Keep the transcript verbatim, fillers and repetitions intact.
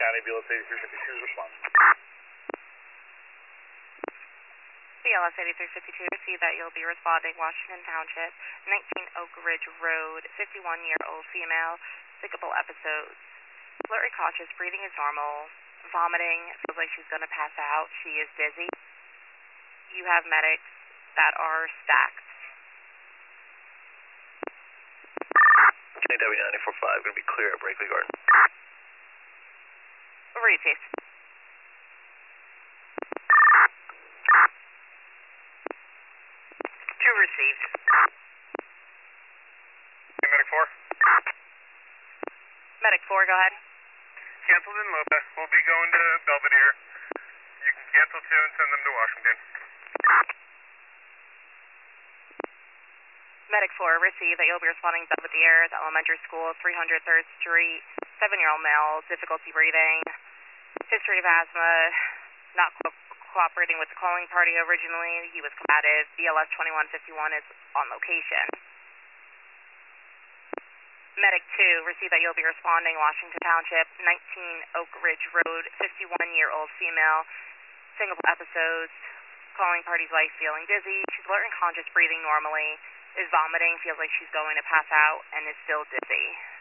County, B L S eighty-three fifty-two, response. B L S eighty-three fifty-two, see that you'll be responding Washington Township, nineteen Oak Ridge Road, fifty-one-year-old female, syncopal episodes. Blurry conscious, breathing is normal, vomiting, feels like she's going to pass out, she is dizzy. You have medics that are stacked. J W ninety-four five, going to be clear at Brakely Garden. Repeat. Two received. Hey, Medic four. Medic four, go ahead. Canceled in Lopez. We'll be going to Belvedere. You can cancel two and send them to Washington. Medic four, receive that you'll be responding to Belvedere, the elementary school, three hundred third Street, seven-year-old male, difficulty breathing, history of asthma, not co cooperating with the calling party originally. He was combative. B L S twenty-one fifty-one is on location. Medic two, receive that you'll be responding Washington Township, nineteen Oak Ridge Road, fifty-one-year-old female, syncopal episodes, calling party's wife feeling dizzy. She's alert and conscious, breathing normally, is vomiting, feels like she's going to pass out, and is still dizzy.